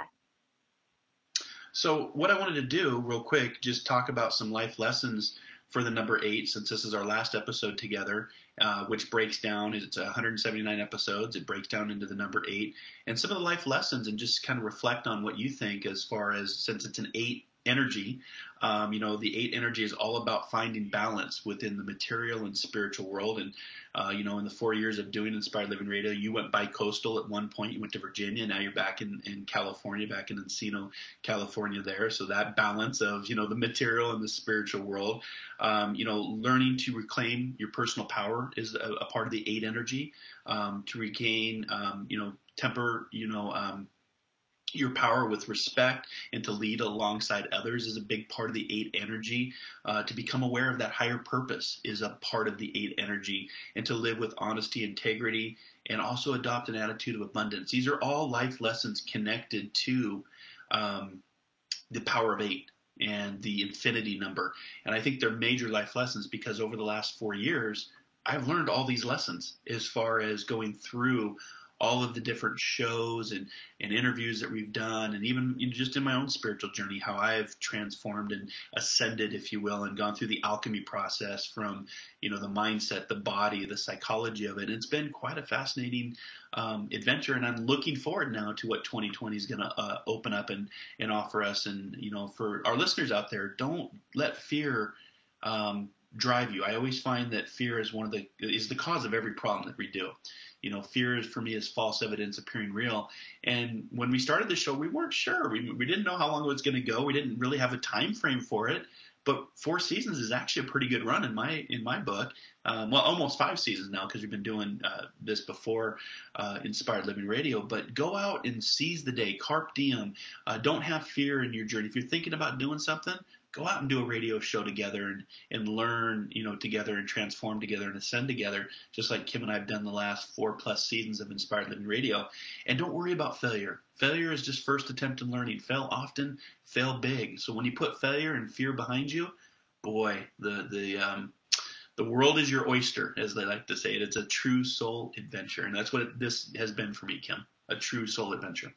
So what I wanted to do real quick, just talk about some life lessons for the number eight, since this is our last episode together, uh, which breaks down, it's one hundred seventy-nine episodes. It breaks down into the number eight and some of the life lessons, and just kind of reflect on what you think as far as, since it's an eight energy, um, you know, the eight energy is all about finding balance within the material and spiritual world. And, uh, you know, in the four years of doing Inspired Living Radio, you went bi-coastal at one point. You went to Virginia. Now you're back in, in California, back in Encino, California there. So that balance of, you know, the material and the spiritual world, um, you know, learning to reclaim your personal power is a, a part of the eight energy, um, to regain, um, you know, temper, you know, um, your power with respect and to lead alongside others is a big part of the eight energy. Uh, to become aware of that higher purpose is a part of the eight energy, and to live with honesty, integrity, and also adopt an attitude of abundance. These are all life lessons connected to um, the power of eight and the infinity number. And I think they're major life lessons because over the last four years, I've learned all these lessons as far as going through all of the different shows and, and interviews that we've done, and even, you know, just in my own spiritual journey, how I've transformed and ascended, if you will, and gone through the alchemy process from, you know, the mindset, the body, the psychology of it. And it's been quite a fascinating um, adventure, and I'm looking forward now to what twenty twenty is going to uh, open up and, and offer us. And, you know, for our listeners out there, don't let fear um, drive you. I always find that fear is one of the is the cause of every problem that we do. You know, fear is, for me, is false evidence appearing real. And when we started the show, we weren't sure. We, we didn't know how long it was going to go. We didn't really have a time frame for it. But four seasons is actually a pretty good run in my in my book. Um, well, almost five seasons now, because we've been doing uh, this before uh, Inspired Living Radio. But go out and seize the day. Carpe diem. Uh, don't have fear in your journey. If you're thinking about doing something, go out and do a radio show together and, and learn, you know, together and transform together and ascend together, just like Kim and I have done the last four plus seasons of Inspired Living Radio. And don't worry about failure. Failure is just first attempt in learning. Fail often, fail big. So when you put failure and fear behind you, boy, the the um, the world is your oyster, as they like to say it. It's a true soul adventure, and that's what it, this has been for me, Kim. A true soul adventure.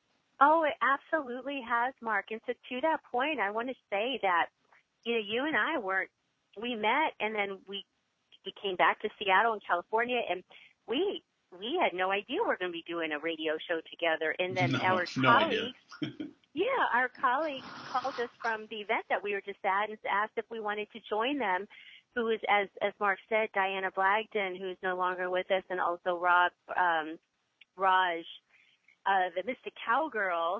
Oh, it absolutely has, Mark. And so to that point, I want to say that, you know, you and I weren't, we met and then we we came back to Seattle and California, and we we had no idea we were going to be doing a radio show together. And then no, our no colleagues, yeah, our colleagues called us from the event that we were just at and asked if we wanted to join them who is, as as Mark said, Diana Blagden, who's no longer with us, and also Rob um, Raj, uh, the Mystic Cowgirl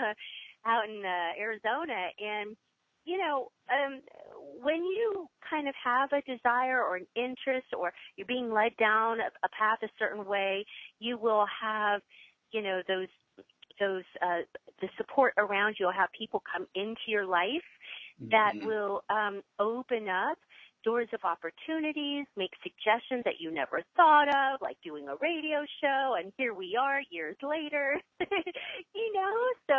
out in uh, Arizona. And, you know, um, when you kind of have a desire or an interest, or you're being led down a, a path a certain way, you will have, you know, those those uh, the support around you. You'll have people come into your life that mm-hmm. will um, open up doors of opportunities, make suggestions that you never thought of, like doing a radio show, and here we are years later, you know.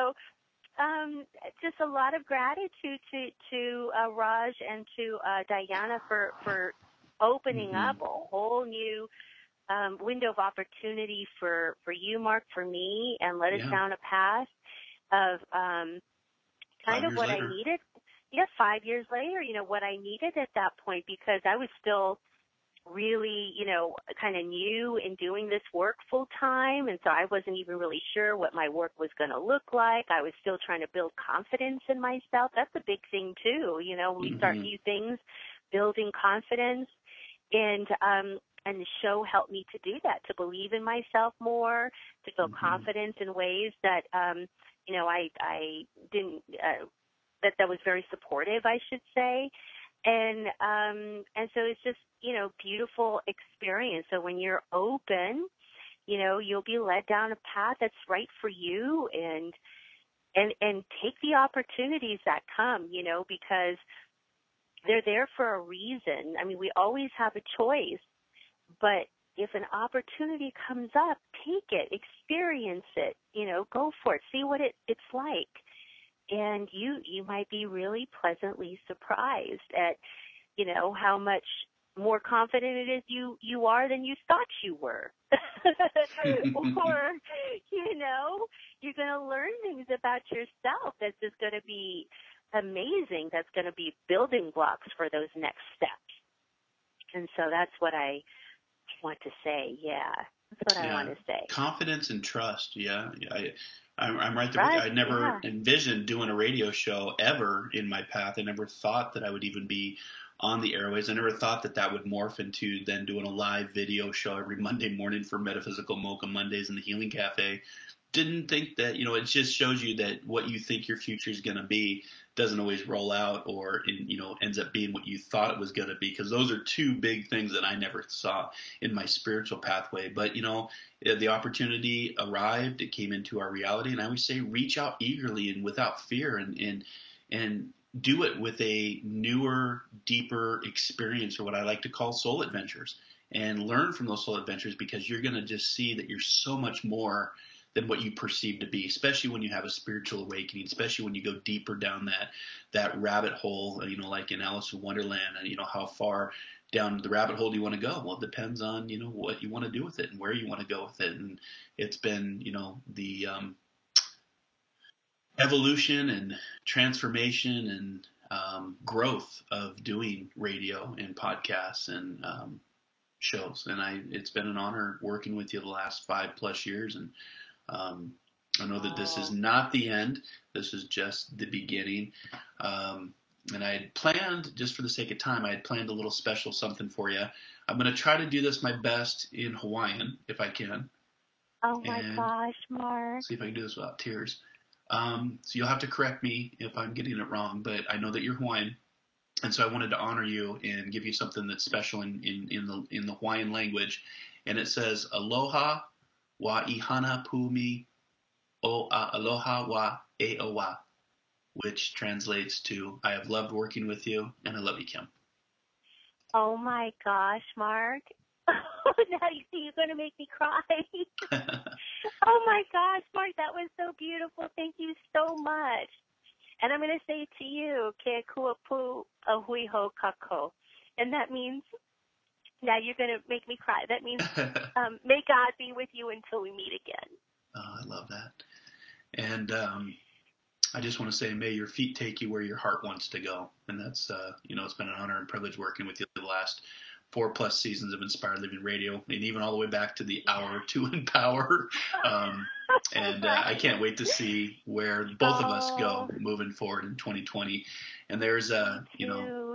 So um, just a lot of gratitude to, to uh, Raj and to uh, Diana for, for opening mm-hmm. up a whole new um, window of opportunity for, for you, Mark, for me, and led us yeah. down a path of um, kind Five of what later. I needed. Yeah, five years later, you know, what I needed at that point, because I was still really, you know, kind of new in doing this work full time. And so I wasn't even really sure what my work was going to look like. I was still trying to build confidence in myself. That's a big thing too. You know, when we mm-hmm. start new things, building confidence. And, um, and the show helped me to do that, to believe in myself more, to feel mm-hmm. confidence in ways that, um, you know, I, I didn't, uh, that that was very supportive, I should say. And, um, and so it's just, you know, beautiful experience. So when you're open, you know, you'll be led down a path that's right for you, and, and, and take the opportunities that come, you know, because they're there for a reason. I mean, we always have a choice, but if an opportunity comes up, take it, experience it, you know, go for it, see what it, it's like. And you, you might be really pleasantly surprised at, you know, how much more confident it is you, you are than you thought you were. Or, you know, you're going to learn things about yourself that's just going to be amazing. That's going to be building blocks for those next steps. And so that's what I want to say. Yeah. That's what yeah. I want to say. Confidence and trust. Yeah. I, I'm, I'm right there. Right, I never yeah. envisioned doing a radio show ever in my path. I never thought that I would even be on the airways. I never thought that that would morph into then doing a live video show every Monday morning for Metaphysical Mocha Mondays in the Healing Cafe. Didn't think that, you know, it just shows you that what you think your future is going to be doesn't always roll out, or, in, you know, ends up being what you thought it was going to be, because those are two big things that I never saw in my spiritual pathway. But, you know, the opportunity arrived, it came into our reality, and I always say reach out eagerly and without fear, and, and, and do it with a newer, deeper experience, or what I like to call soul adventures, and learn from those soul adventures, because you're going to just see that you're so much more than what you perceive to be, especially when you have a spiritual awakening, especially when you go deeper down that that rabbit hole, you know, like in Alice in Wonderland, and, you know, how far down the rabbit hole do you want to go? Well, it depends on, you know, what you want to do with it and where you want to go with it. And it's been, you know, the um, evolution and transformation and um, growth of doing radio and podcasts and um, shows. And I, it's been an honor working with you the last five plus years. And Um, I know that this is not the end. This is just the beginning. Um, and I had planned, just for the sake of time, I had planned a little special something for you. I'm going to try to do this my best in Hawaiian, if I can. Oh, my gosh, Mark. See if I can do this without tears. Um, so you'll have to correct me if I'm getting it wrong, but I know that you're Hawaiian. And so I wanted to honor you and give you something that's special in, in, in the in the Hawaiian language. And it says, Aloha wa ihana pumi o a aloha wa e owa, which translates to, I have loved working with you, and I love you, Kim. Oh, my gosh, Mark. Now you see, you're going to make me cry. Oh, my gosh, Mark, that was so beautiful. Thank you so much. And I'm going to say to you, ke kuapu ahuiho kako. And that means, now you're going to make me cry. That means, um, may God be with you until we meet again. Oh, I love that. And um, I just want to say, may your feet take you where your heart wants to go. And that's, uh, you know, it's been an honor and privilege working with you the last four plus seasons of Inspired Living Radio, and even all the way back to the Hour to Empower. Um, and uh, I can't wait to see where both of us go moving forward in twenty twenty. And there's, uh, you know,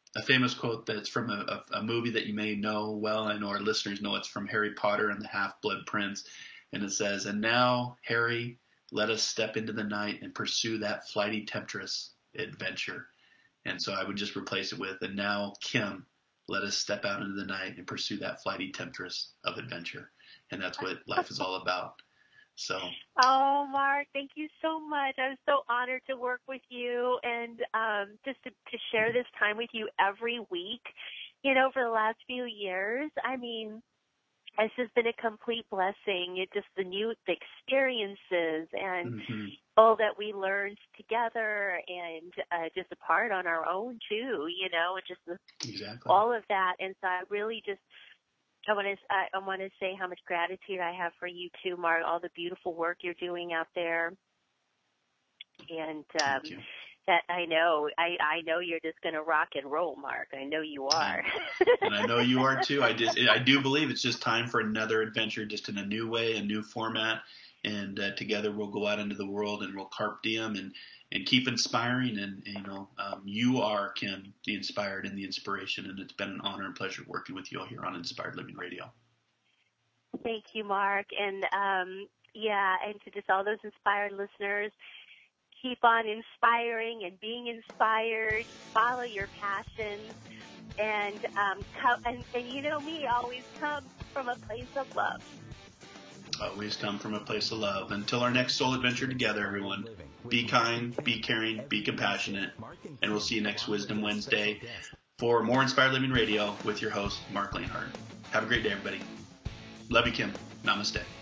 a famous quote that's from a, a, a movie that you may know well. I know our listeners know it's from Harry Potter and the Half-Blood Prince. And it says, "And now, Harry, let us step into the night and pursue that flighty temptress adventure." And so I would just replace it with, "And now, Kim, let us step out into the night and pursue that flighty temptress of adventure." And that's what life is all about. So. Oh, Mark, thank you so much. I'm so honored to work with you and um, just to, to share this time with you every week. You know, for the last few years, I mean, it's just been a complete blessing. It just the new the experiences and mm-hmm. all that we learned together and uh, just apart on our own too. You know, and just the, exactly. all of that. And so I really just. I want to I, I want to say how much gratitude I have for you too, Mark. All the beautiful work you're doing out there, and um, that I know I, I know you're just going to rock and roll, Mark. I know you are, and I know you are too. I just I do believe it's just time for another adventure, just in a new way, a new format, and uh, together we'll go out into the world and we'll carpe diem and. And keep inspiring, and, and you know, um, you are, Kim, the inspired and the inspiration, and it's been an honor and pleasure working with you all here on Inspired Living Radio. Thank you, Mark, and um, yeah, and to just all those inspired listeners, keep on inspiring and being inspired. Follow your passions, and um, come, and, and you know me, always come from a place of love. Always come from a place of love. Until our next soul adventure together, everyone. Be kind, be caring, be compassionate, and we'll see you next Wisdom Wednesday for more Inspired Living Radio with your host, Mark Lanehart. Have a great day, everybody. Love you, Kim. Namaste.